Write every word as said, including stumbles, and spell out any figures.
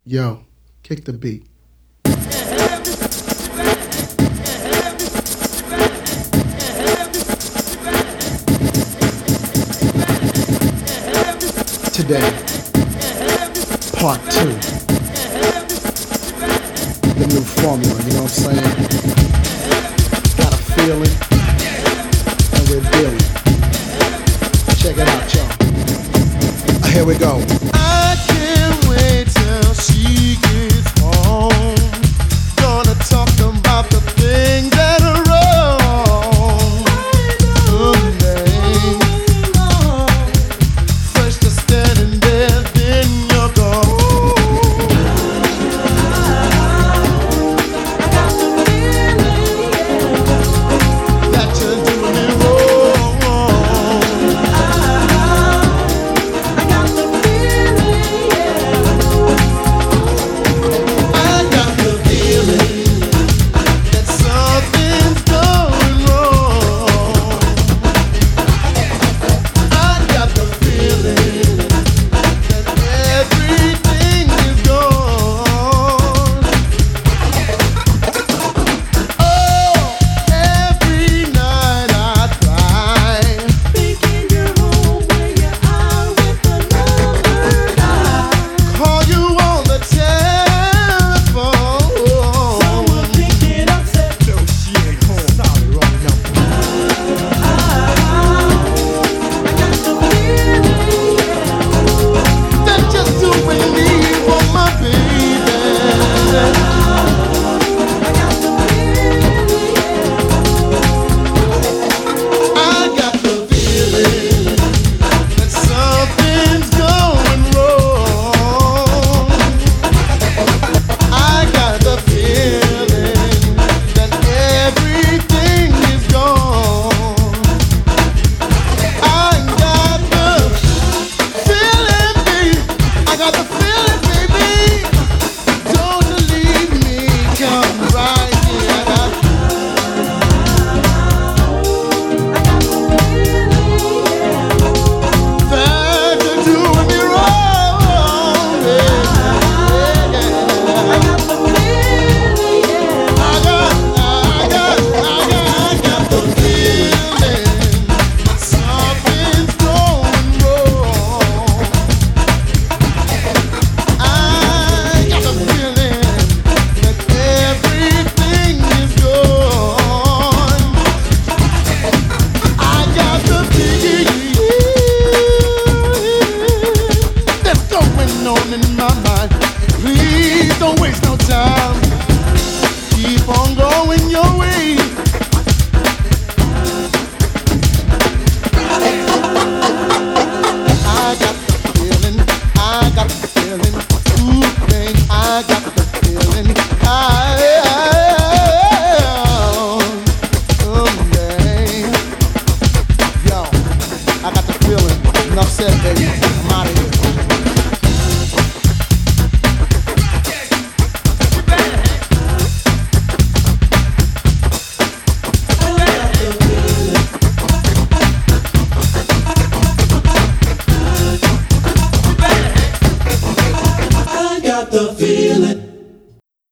Yo, kick the beat. Today, part two. The new formula, you know what I'm saying? Got a feeling, and we're dealing. Check it out, y'all. Here we go. I can't wait till she gets home. Gonna talk about the things that are wrong. Someday, first you're standing there, then you're gone. That you're doing it wrong. I got the feeling that something's going wrong. I got the feeling that everything is gone. Oh, every night I cry, thinking you're home when you're out with another guy. Call you on the telephone. Someone pick it up, said no, she ain't home. Sorry, wrong number. I got the feeling that you're doing me for my baby. I got the feeling that something's going wrong. I got the feeling that everything is gone. I got the feeling, baby. I got the feeling, baby. Don't leave me, come right here. I got that you're doing me wrong, baby. I got the feeling. I got, I got, I got, I got the feeling that something's going wrong. I got the feeling that everything is gone. I got the feeling that's going on in my mind. Please don't waste no time. Keep on going your way. I got the feeling. I got the feeling. Ooh, man, I got the feeling. I, someday, yo, I got the feeling. Enough said, baby.